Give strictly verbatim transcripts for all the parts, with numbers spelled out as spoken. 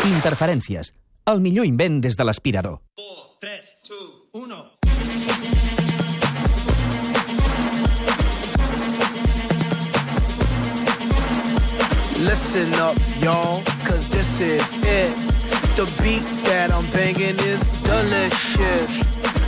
Interferències. El millor invent des de l'aspirador. four, tres, dos, uno... Listen up, y'all, cause this is it. The beat that I'm banging is delicious.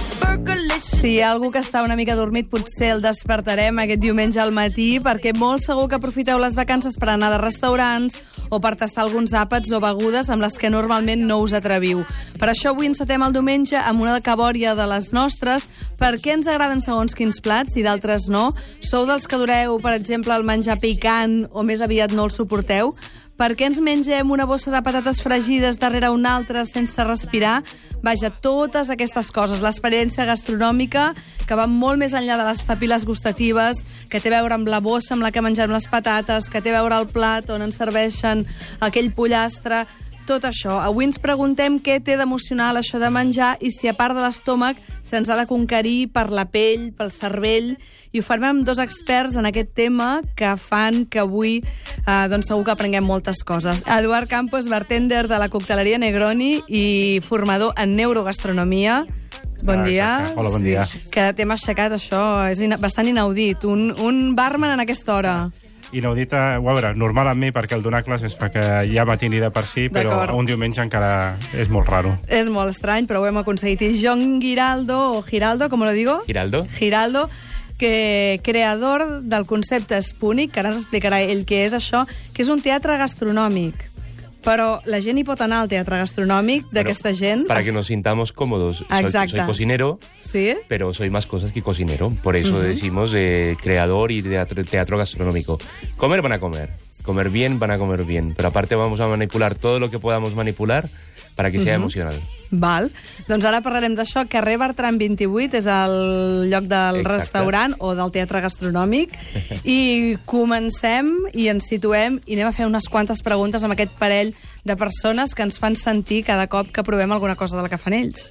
Si hi ha algú que està una mica dormit, potser el despertarem aquest diumenge al matí, perquè molt segur que aprofiteu les vacances per anar de restaurants o per tastar alguns àpats o begudes amb les que normalment no us atreviu. Per això avui encetem el diumenge amb una cabòria de les nostres. Per què ens agraden segons quins plats i d'altres no? Sou dels que adoreu, per exemple, el menjar picant o més aviat no el suporteu? Per què ens mengem una bossa de patates fregides darrere una altra sense respirar? Vaja, totes aquestes coses. L'experiència gastronòmica, que va molt més enllà de les papil·les gustatives, que té a veure amb la bossa amb la que mengem les patates, que té a veure el plat on ens serveixen aquell pollastre... Tot això. Avui ens preguntem què té d'emocional això de menjar i si, a part de l'estómac, se'ns ha de conquerir per la pell, pel cervell. I ho farem amb dos experts en aquest tema que fan que avui eh, doncs segur que aprenguem moltes coses. Eduard Campos, bartender de la cocteleria Negroni i formador en neurogastronomia. Bon ah, dia. Exacte. Hola, bon dia. Que t'hem aixecat, això és ina bastant inaudit. Un, un barman en aquesta hora. Inaudit, a veure, normal amb mi, perquè el donar classes perquè ja matini de per si, però un diumenge encara és molt raro. És molt estrany, però ho hem aconseguit. I John Giraldo, o Giraldo, com lo digo? Giraldo. Giraldo, que creador del concepte Spoonik, que ara ens explicarà ell què és això, que és un teatre gastronòmic. Però la gent hi pot anar al teatre gastronòmic d'aquesta bueno, gent... Para que nos sintamos cómodos. Exacte. Soy, soy cocinero, ¿sí? Pero soy más cosas que cocinero. Por eso uh-huh. decimos eh, creador y teatro, teatro gastronómico. Comer van a comer. Comer bien van a comer bien. Pero aparte vamos a manipular todo lo que podamos manipular para que sea uh-huh. emocional. Val. Doncs ara parlarem d'això. Carrer Bertran vint-i-vuit és el lloc del Exacte. Restaurant o del teatre gastronòmic. I comencem i ens situem i anem a fer unes quantes preguntes amb aquest parell de persones que ens fan sentir cada cop que provem alguna cosa de la que fan ells.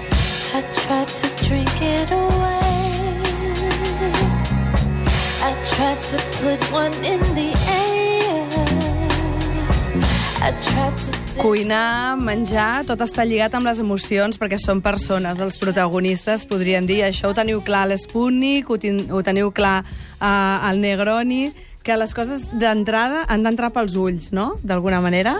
I tried to drink it away. I tried to put one in the air. I tried to... Cuinar, menjar, tot està lligat amb les emocions perquè són persones, els protagonistes, podríem dir. Això ho teniu clar a l'Spoonik, ho, ho teniu clar uh, al Negroni, que les coses d'entrada han d'entrar pels ulls, ¿no? D'alguna manera.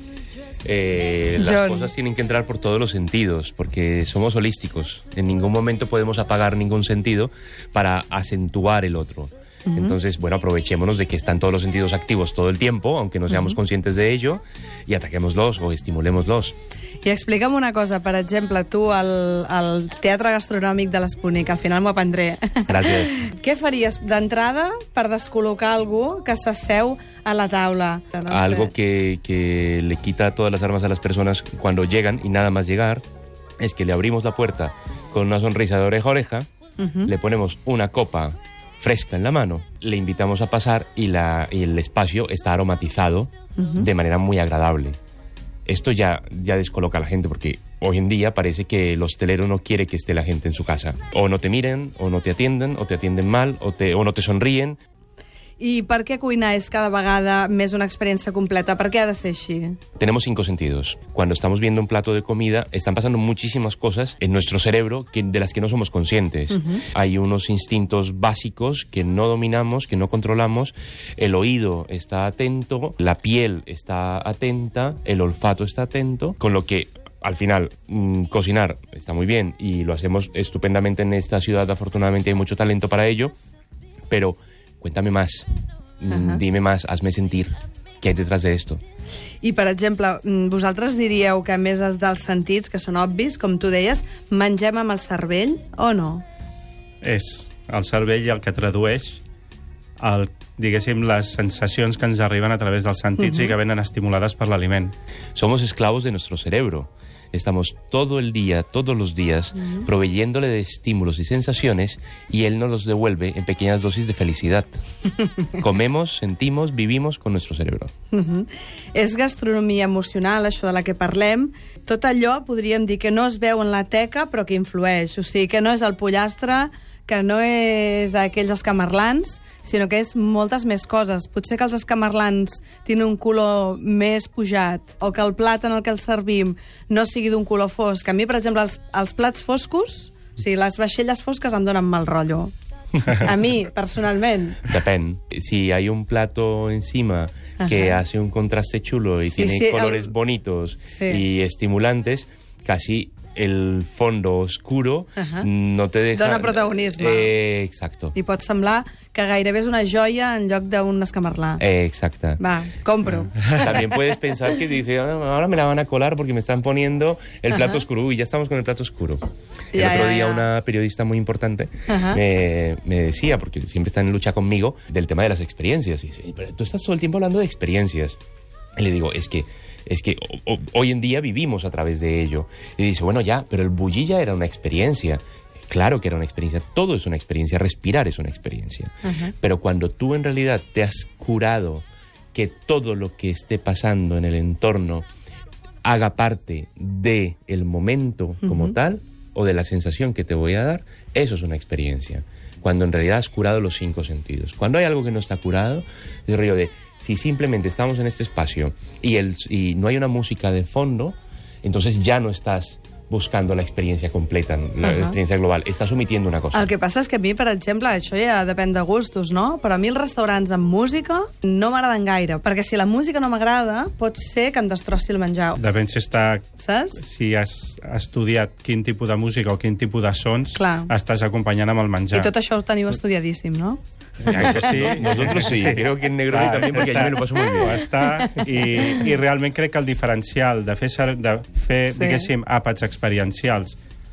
Eh, las John. Cosas tienen que entrar por todos los sentidos, porque somos holísticos. En ningún momento podemos apagar ningún sentido para acentuar el otro. Uh-huh. Entonces, bueno, aprovechémonos de que están todos los sentidos activos todo el tiempo, aunque no seamos uh-huh. conscientes de ello, y ataquémoslos o estimulémoslos. I explica'm una cosa, per exemple, tu al, al teatre gastronòmic de l'Spoonik, al final m'ho aprendré. Gràcies. Què faries d'entrada per descol·locar algú que s'asseu a la taula? No Algo sé. que, que le quita todas las armas a las personas cuando llegan, y nada más llegar, es que le abrimos la puerta con una sonrisa de oreja a oreja, uh-huh. le ponemos una copa fresca en la mano, le invitamos a pasar y, la, y el espacio está aromatizado uh-huh. de manera muy agradable. Esto ya, ya descoloca a la gente porque hoy en día parece que el hostelero no quiere que esté la gente en su casa. O no te miren, o no te atienden, o te atienden mal, o, te, o no te sonríen. I per què cuinar és cada vegada més una experiencia completa? ¿Por qué ha de ser así? Tenemos cinco sentidos. Cuando estamos viendo un plato de comida, están pasando muchísimas cosas en nuestro cerebro que, de las que no somos conscientes. Uh-huh. Hay unos instintos básicos que no dominamos, que no controlamos. El oído está atento, la piel está atenta, el olfato está atento, con lo que... Al final, mmm, cocinar está muy bien y lo hacemos estupendamente en esta ciudad. Afortunadamente hay mucho talento para ello, pero... Cuéntame más, uh-huh. dime más, hazme sentir què hi ha detrás de esto. I, per exemple, vosaltres diríeu que a més dels sentits, que són obvis, com tu deies, mengem amb el cervell o no? És el cervell el que tradueix el, diguéssim, les sensacions que ens arriben a través dels sentits uh-huh. i que venen estimulades per l'aliment. Somos esclavos de nuestro cerebro. Estamos todo el día, todos los días, uh-huh. proveyéndole de estímulos y sensaciones y él nos los devuelve en pequeñas dosis de felicidad. Comemos, sentimos, vivimos con nuestro cerebro. Uh-huh. És gastronomia emocional, això de la que parlem. Tot allò, podríem dir, que no es veu en la teca, però que influeix. O sigui, que no és el pollastre que no és aquells escamarlans, sinó que és moltes més coses. Potser que els escamarlans tenen un color més pujat, o que el plat en el que el servim no sigui d'un color fosc. A mi, per exemple, els, els plats foscos, o sigui, les vaixelles fosques em donen mal rotllo. A mi, personalment. Depende. Si hay un plato encima que Ajá. hace un contraste chulo y sí, tiene sí, colores el... bonitos sí. y estimulantes, casi el fondo oscuro Ajá. no te deja... Dona protagonisme. Eh, exacto. I pot semblar que gairebé és una joia en lloc d'un escamarlà. Eh, exacto. Va, compro. También puedes pensar que dice, ahora me la van a colar porque me están poniendo el plato Ajá. oscuro. Uy, ya estamos con el plato oscuro. El ya, otro ya, día ya. una periodista muy importante me, me decía, porque siempre está en lucha conmigo, del tema de las experiencias. Y dice, pero tú estás todo el tiempo hablando de experiencias. Y le digo, es que es que o, o, hoy en día vivimos a través de ello. Y dice, bueno, ya, pero el bulli ya era una experiencia. Claro que era una experiencia, todo es una experiencia, respirar es una experiencia. Uh-huh. Pero cuando tú en realidad te has curado que todo lo que esté pasando en el entorno haga parte del momento como uh-huh. tal, o de la sensación que te voy a dar, eso es una experiencia. Cuando en realidad has curado los cinco sentidos. Cuando hay algo que no está curado, es el rollo de... Si simplemente estamos en este espacio y, el, y no hay una música de fondo, entonces ya no estás buscando la experiencia completa, la uh-huh. experiencia global. Estàs omitiendo una cosa. El que passa és que a mi, per exemple, això ja depèn de gustos, no? Però a mi els restaurants amb música no m'agraden gaire, perquè si la música no m'agrada, pot ser que em destrossi el menjar. Depèn si està... Saps? Si has estudiat quin tipus de música o quin tipus de sons Clar. estàs acompanyant amb el menjar. I tot això ho teniu estudiadíssim, no? Ja que sí. Nosotros sí. sí. Creo que en negro Clar, también, porque està, allí me lo paso muy bien. Està, i, i realment crec que el diferencial de fer, de fer sí. diguéssim, àpats experiencials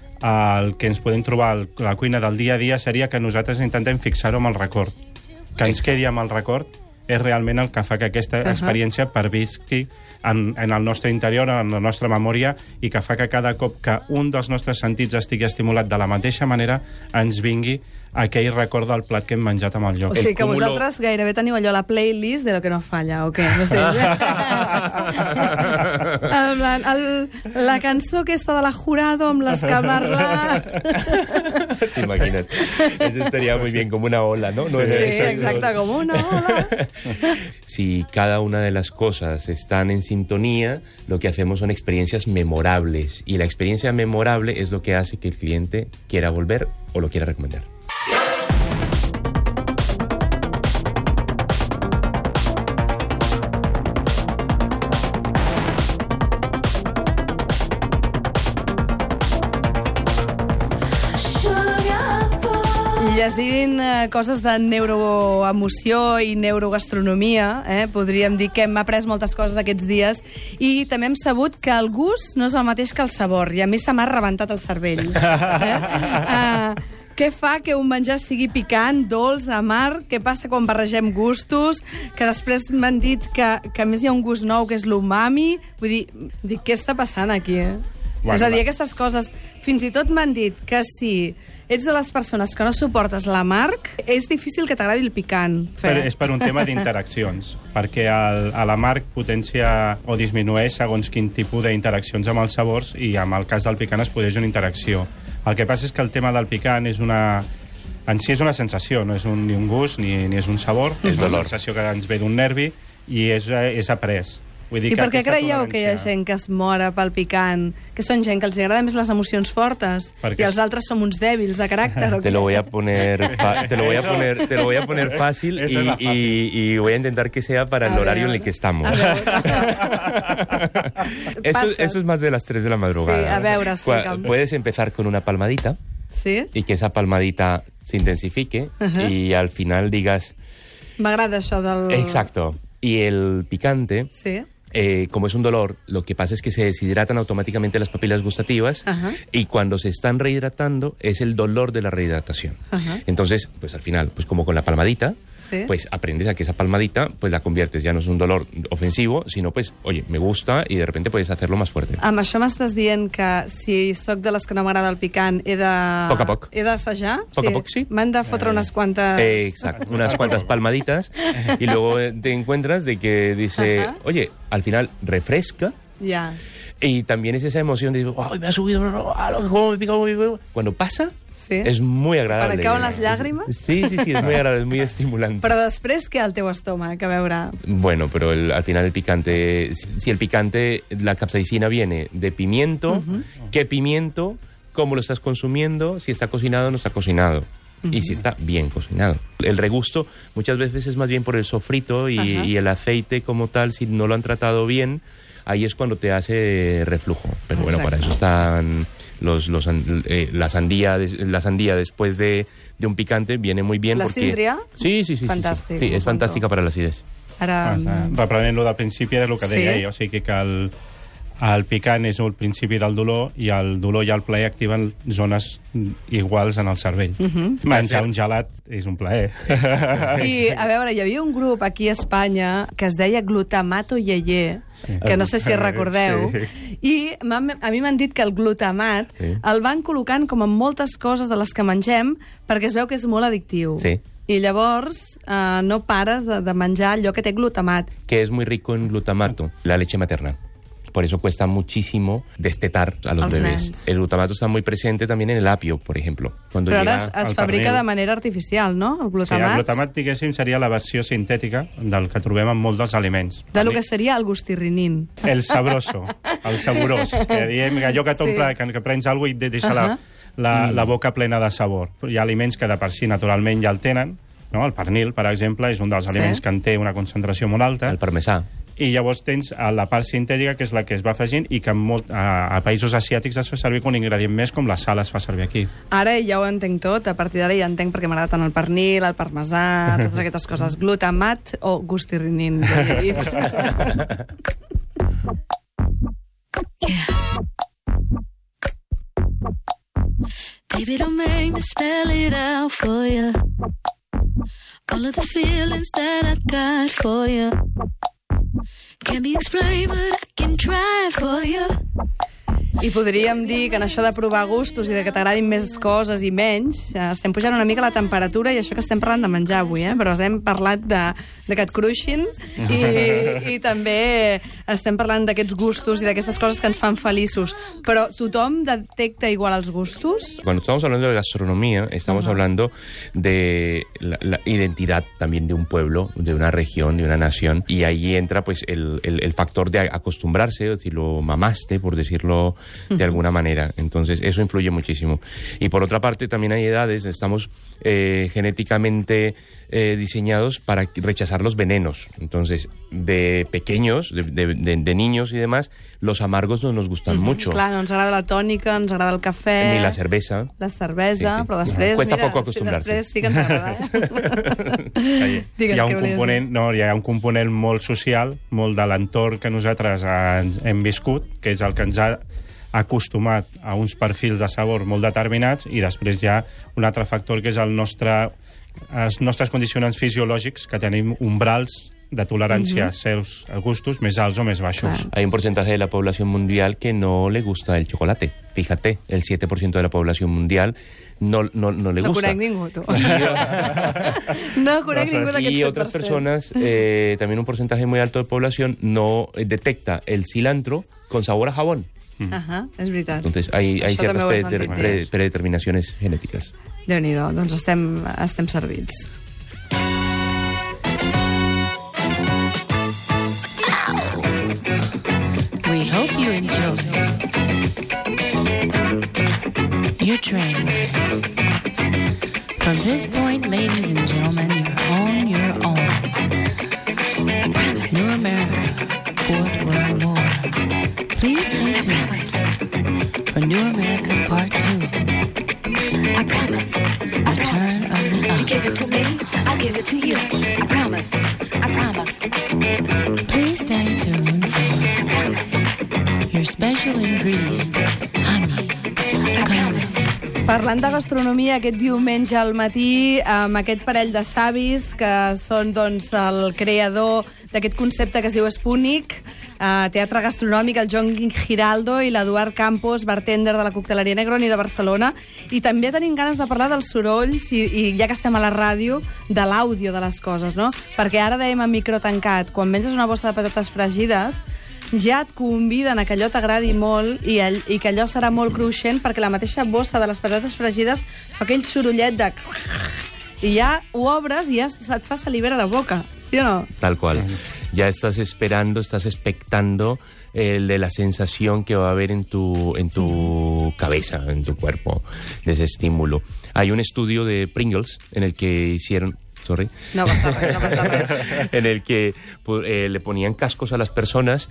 el que ens podem trobar a la cuina del dia a dia seria que nosaltres intentem fixar-ho amb el record. Que ens quedi amb el record és realment el que fa que aquesta uh-huh. experiència pervisqui en, en el nostre interior, en la nostra memòria, i que fa que cada cop que un dels nostres sentits estigui estimulat de la mateixa manera ens vingui aquell record del plat que hem menjat amb el lloc. O sigui el que cúmulo... vosaltres gairebé teniu allò la playlist de lo que no falla, o què? No sé. En plan, el, la cançó aquesta de la Jurado amb l'escamarlà. T'imagines? Eso estaría muy bien, como una ola, ¿no? no sí, sí exacte, como una ola. Si cada una de las cosas están en sintonía, lo que hacemos son experiencias memorables. Y la experiencia memorable es lo que hace que el cliente quiera volver o lo quiera recomendar. Llegint eh, coses de neuroemoció i neurogastronomia, eh, podríem dir que hem après moltes coses aquests dies, i també hem sabut que el gust no és el mateix que el sabor, i a mi se m'ha rebentat el cervell. Eh? Uh, què fa que un menjar sigui picant, dolç, amarg? Què passa quan barregem gustos? Que després m'han dit que, que a més hi ha un gust nou, que és l'umami. Vull dir, dic, què està passant aquí, eh? Bueno, és a dir, aquestes coses... Fins i tot m'han dit que si ets de les persones que no suportes l'amarg, és difícil que t'agradi el picant. Per, és per un tema d'interaccions, perquè el, l'amarg potencia o disminueix segons quin tipus d'interaccions amb els sabors, i amb el cas del picant es produeix una interacció. El que passa és que el tema del picant és una... En si és una sensació, no és un, ni un gust ni, ni és un sabor, és una sensació que ens ve d'un nervi i és, és après. Vull dir I per què creieu tolerància... que hi ha gent que es mora pel picant? Que són gent que els agrada més les emocions fortes Perquè i els altres som uns dèbils de caràcter? Te lo voy a poner, te lo voy a poner, te lo voy a poner fácil y, y, y voy a intentar que sea para el horario en el que estamos. Eso, eso es más de las tres de la madrugada. Sí, a veure, explica'm. Puedes empezar con una palmadita. Sí? Y que esa palmadita se intensifique uh-huh. y al final digas... M'agrada això del... Exacto. Y el picante... Sí. Eh, como es un dolor, lo que pasa es que se deshidratan automáticamente las papilas gustativas uh-huh. y cuando se están rehidratando es el dolor de la rehidratación. Uh-huh. Entonces, pues al final, pues como con la palmadita, sí. pues aprendes a que esa palmadita pues la conviertes, ya no es un dolor ofensivo, sino pues, oye, me gusta y de repente puedes hacerlo más fuerte. Amb això m'estàs dient que si sóc de les que no m'agrada el picant he de... Poc a poc. He d'assajar? Poc sí. a poc, sí. M'han de fotre unes quantes... Eh, exacto, unas cuantas palmaditas y luego te encuentras de que dice, uh-huh. oye, al final refresca. Ya. Y también es esa emoción de, ¡ay, me ha subido! ¿Cómo me pica? ¿Cómo me pica? Cuando pasa, Sí. és muy agradable. Per cauen les llàgrimes? Sí, sí, sí, es muy agradable, es muy estimulante. Però després, què al teu estómac? A veure... Bueno, pero el, al final el picante, si, si el picante, la capsaicina viene de pimiento, uh-huh. ¿Qué pimiento? ¿Cómo lo estás consumiendo? Si está cocinado o no está cocinado. Uh-huh. Y si está bien cocinado. El regusto muchas veces es más bien por el sofrito y, uh-huh. y el aceite como tal, si no lo han tratado bien, ahí es cuando te hace reflujo. Pero bueno, Exacto. para eso están los, los eh, la sandía, la sandía después de, de un picante viene muy bien. La porque... síndria? Sí, sí, sí. Fantàstic. Sí, sí, es fantàstica para la acidez. Ara... Reprenent-lo del principi era el que Sí. deia ell, o sigui que el, el picant és el principi del dolor i el dolor i el plaer activen zones iguals en el cervell. Mhm. Menjar un gelat és un plaer. I, a veure, hi havia un grup aquí a Espanya que es deia Glutamato Yeye, Sí. que no sé si recordeu, Sí. i m'han- a mi m'han dit que el glutamat Sí. el van col·locant com en moltes coses de les que mengem perquè es veu que és molt addictiu. Sí. I llavors eh, no pares de, de menjar allò que té glutamat. Que es muy rico en glutamato, la leche materna. Por eso cuesta muchísimo destetar a los Als bebés. nens. El glutamato está muy presente también en el apio, por ejemplo. Cuando Però ara llega es, es al fabrica pernil. de manera artificial, no? El Sí, el glutamat. glutamat, diguéssim, seria la versió sintètica del que trobem en molts dels aliments. De lo que seria el gustirrinin. El sabroso, el saborós, que diem que allò que t'omple, Sí. que, que prens alguna cosa i et deixa la, Ahà. la, la boca plena de sabor. Hi ha aliments que de per si naturalment ja el tenen, no? El pernil, per exemple, és un dels Sí. aliments que en té una concentració molt alta, el parmesà. i llavors tens a la part sintètica, que és la que es va afegint i que en molt, a, a països asiàtics es fa servir com un ingredient més, com la sal es fa servir aquí. Ara ja ho entenc tot, a partir d'ara ja entenc perquè m'agrada tant el pernil, el parmesà, totes aquestes coses. Glutamat o gustirinin, ja he dit. Baby, don't make me spell it out for you. All of the feelings that I got for you can't be explained, but I can try for you. I podríem dir que en això de provar gustos i de que t'agradin més coses i menys, eh, estem pujant una mica la temperatura i això que estem parlant de menjar avui, eh? Però hem parlat de, de cat crushing i, i també estem parlant d'aquests gustos i d'aquestes coses que ens fan feliços. Però tothom detecta igual els gustos? Cuando estamos hablando de gastronomía, estamos Ajá. hablando de la, la identidad también de un pueblo, de una región, de una nación, y ahí entra pues el, el, el factor de acostumbrarse, es decir, lo mamaste, por decirlo de alguna manera. Entonces, eso influye muchísimo. Y por otra parte, también hay edades, estamos eh, genéticamente eh, diseñados para rechazar los venenos. Entonces, de pequeños, de, de, de, de niños y demás, los amargos no nos gustan mucho. Clar, no ens agrada la tònica, ens agrada el cafè... Ni la cerveza. La cervesa, Sí, sí. però després... Cuesta mira, poco acostumbrarse. Sí, després sí que ens agrada, eh? Digues hi ha què un volies component, no, hi ha un component molt social, molt de l'entorn que nosaltres ens hem viscut, que és el que ens ha acostumat a uns perfils de sabor molt determinats, i després hi ha un altre factor que és el nostre, els nostres condicionants fisiològics, que tenim umbrals de tolerància a certs gustos més alts o més baixos. Hay un porcentaje de la población mundial que no le gusta el chocolate. Fíjate, el siete por ciento de la población mundial no, no, no le No gusta. conec ningú, tu. No conec ningú d'aquests Y set per otras cent. personas, eh, también un porcentaje muy alto de población, no eh, detecta el cilantro con sabor a jabón. Ahà, és veritat. Entonces hay, hay Això ciertas també ho he predeter- sentit pre- dir. predeterminaciones genéticas. Déu-n'hi-do, doncs estem, estem servits. We hope you enjoy your train ride. From this point, ladies and gentlemen, you're on your own. New America, Fourth World War. Please stay tuned for New America Part Two. I promise. Return of the You give it Ugg. to me, I'll give it to you. I promise. I promise. Please stay tuned for your special ingredient, honey. Promise. Parlant de gastronomia, aquest diumenge al matí, amb aquest parell de savis, que són doncs, el creador d'aquest concepte que es diu Spúnic, eh, teatre gastronòmic, el John Giraldo i l'Eduard Campos, bartender de la Cocteleria Negroni de Barcelona, i també tenim ganes de parlar dels sorolls, i, i ja que estem a la ràdio, de l'àudio de les coses, no? Perquè ara dèiem en micro tancat, quan menges una bossa de patates fregides, ja et conviden a que allò t'agradi molt i, all, i que allò serà molt cruixent perquè la mateixa bossa de les patates fregides fa aquell sorollet de... I ja ho obres i ja et fa salivar a la boca, ¿sí o no? Tal cual. Ya estás esperando, estás expectando el de la sensación que va a haber en tu, en tu cabeza, en tu cuerpo, de ese estímulo. Hay un estudio de Pringles en el que hicieron... Sorry. No pasa res, no pasa res. En el que eh, le ponían cascos a las personas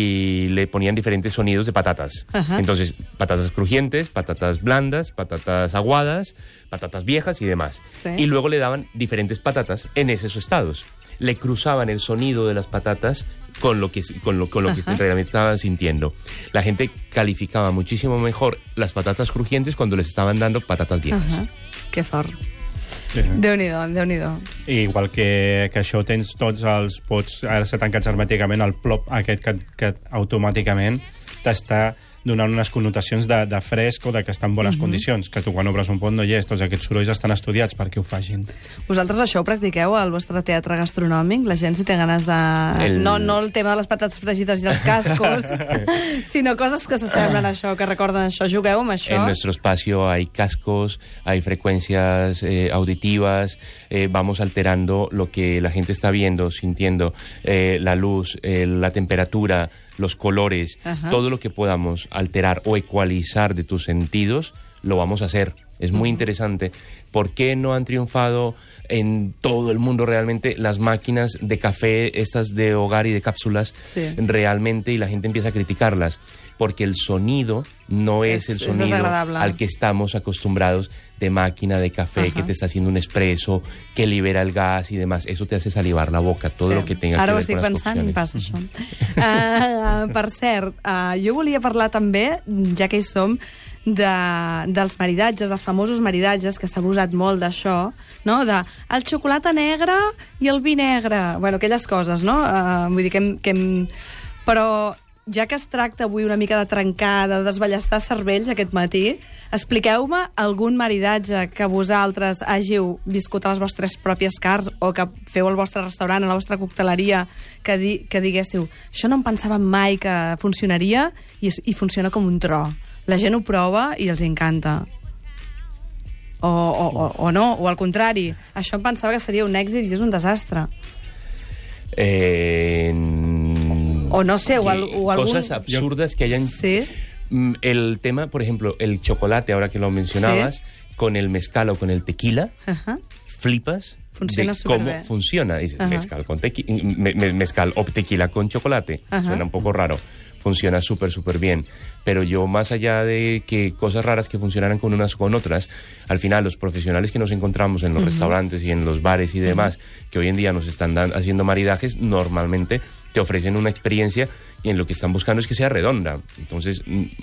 y le ponían diferentes sonidos de patatas. Ajá. Entonces, patatas crujientes, patatas blandas, patatas aguadas, patatas viejas y demás. Sí. Y luego le daban diferentes patatas en esos estados. Le cruzaban el sonido de las patatas con lo que, con lo, con lo que realmente estaban sintiendo. La gente calificaba muchísimo mejor las patatas crujientes cuando les estaban dando patatas viejas. Ajá. Que fort. Sí. Déu-n'hi-do, Déu-n'hi-do. I igual que, que això tens tots els pots ser tancats hermèticament, el plop aquest que, que automàticament t'està donant unes connotacions de, de fresc o de que està en bones mm-hmm. condicions, que tu quan obres un pot no hi és. Tots aquests sorolls estan estudiats perquè ho facin. Vosaltres això ho practiqueu al vostre teatre gastronòmic? La gent si té ganes de... El... No, no el tema de les patates fregides i els cascos, sinó coses que s'assemblen a això, que recorden això. Jugueu amb això? En nuestro espacio hay cascos, hay frecuencias eh, auditivas, eh, vamos alterando lo que la gente está viendo, sintiendo, eh, la luz, eh, la temperatura, los colores, Ajá. todo lo que podamos alterar o ecualizar de tus sentidos, lo vamos a hacer. Es muy uh-huh. interesante. ¿Por qué no han triunfado en todo el mundo realmente las máquinas de café, estas de hogar y de cápsulas, sí. realmente, y la gente empieza a criticarlas? Porque el sonido no es, es el sonido es al que estamos acostumbrados de máquina de café, Ajá. que te está haciendo un espresso, que libera el gas y demás. Eso te hace salivar la boca, todo sí. lo que tenga Ara que ver con las pensant, cocciones. Ara ho estic pensant i passa això. uh, per cert, uh, jo volia parlar també, ja que hi som, de, dels maridatges, els famosos maridatges, que s'ha abusat molt d'això, no? De el xocolata negre i el vi negre. Bueno, aquelles coses, no? Uh, vull dir que hem... Que hem... Però ja que es tracta avui una mica de trencar, de desballestar cervells aquest matí, expliqueu-me algun maridatge que vosaltres hàgiu viscut a les vostres pròpies cars o que feu al vostre restaurant, a la vostra cocteleria, que, di que diguéssiu, això no em pensava mai que funcionaria i, i funciona com un tro. La gent ho prova i els encanta. O, o, o, o no, o al contrari. Això em pensava que seria un èxit i és un desastre. Eh... O no sé, o, al, o algún... Cosas absurdas que hayan... Sí. El tema, por ejemplo, el chocolate, ahora que lo mencionabas, sí. con el mezcal o con el tequila, Ajá. flipas funciona de cómo bien. funciona. Dices, Ajá. mezcal, con tequi me me mezcal o tequila con chocolate. Ajá. Suena un poco raro. Funciona súper, súper bien. Pero yo, más allá de que cosas raras que funcionaran con unas o con otras, al final los profesionales que nos encontramos en los uh-huh. restaurantes y en los bares y demás, uh-huh. que hoy en día nos están haciendo maridajes, normalmente te ofrecen una experiencia y en lo que están buscando es que sea redonda. Entonces,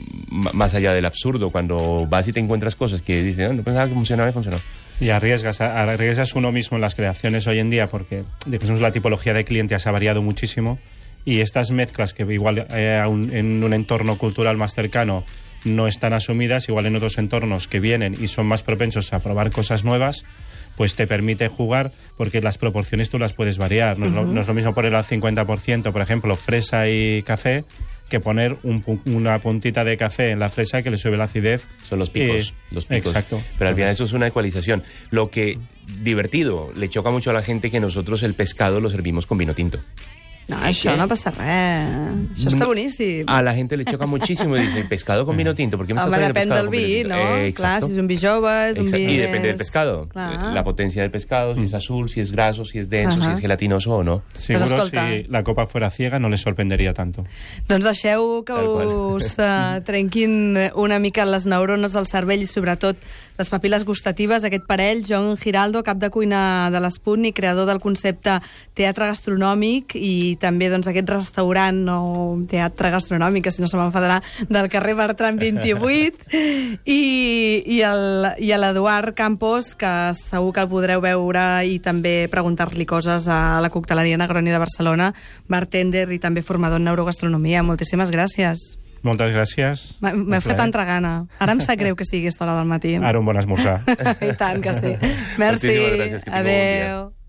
más allá del absurdo, cuando vas y te encuentras cosas que dices, oh, no pensaba que funcionaba y funcionó. Y arriesgas, arriesgas uno mismo en las creaciones hoy en día porque, digamos, la tipología de clientes ha variado muchísimo y estas mezclas que igual eh, un, en un entorno cultural más cercano no están asumidas, igual en otros entornos que vienen y son más propensos a probar cosas nuevas, pues te permite jugar porque las proporciones tú las puedes variar. No, uh-huh. es, lo, no es lo mismo poner al cincuenta por ciento, por ejemplo, fresa y café, que poner un, una puntita de café en la fresa que le sube la acidez. Son los picos, y, los picos. Exacto. Pero al final eso es una ecualización. Lo que, divertido, le choca mucho a la gente que nosotros el pescado lo servimos con vino tinto. No, això no passa res. Això està boníssim. A la gente le choca muchísimo y dice, pescado con vino tinto. ¿Por qué me estás trayendo pescado con vino tinto? Home, depèn del vi, no? Eh, Clar, si és un vi jove, és un vi Y depende del pescado. Clar. La potencia del pescado, si es azul, si es graso, si es denso, uh-huh. si es gelatinoso o no. Seguro si la copa fuera ciega no les sorprendería tanto. Doncs deixeu que us uh, trenquin una mica les neurones del cervell i sobretot les papil·les gustatives. Aquest parell, John Giraldo, cap de cuina de l'Esputnik, creador del concepte teatre gastronòmic i també doncs, aquest restaurant o teatre gastronòmic, que si no se m'enfadarà, del carrer Bertran vint-i-vuit, i, i l'Eduard Campos, que segur que el podreu veure i també preguntar-li coses a la cocteleria Negroni de Barcelona, bartender i també formador en neurogastronomia. Moltíssimes gràcies. Moltes gràcies. M'he fet tanta gana. Ara em sap greu que sigui aquesta hora del matí. Ara un bon esmorzar. I tant que sí. Merci. Moltíssimes gràcies, que tingueu un bon dia. Adéu.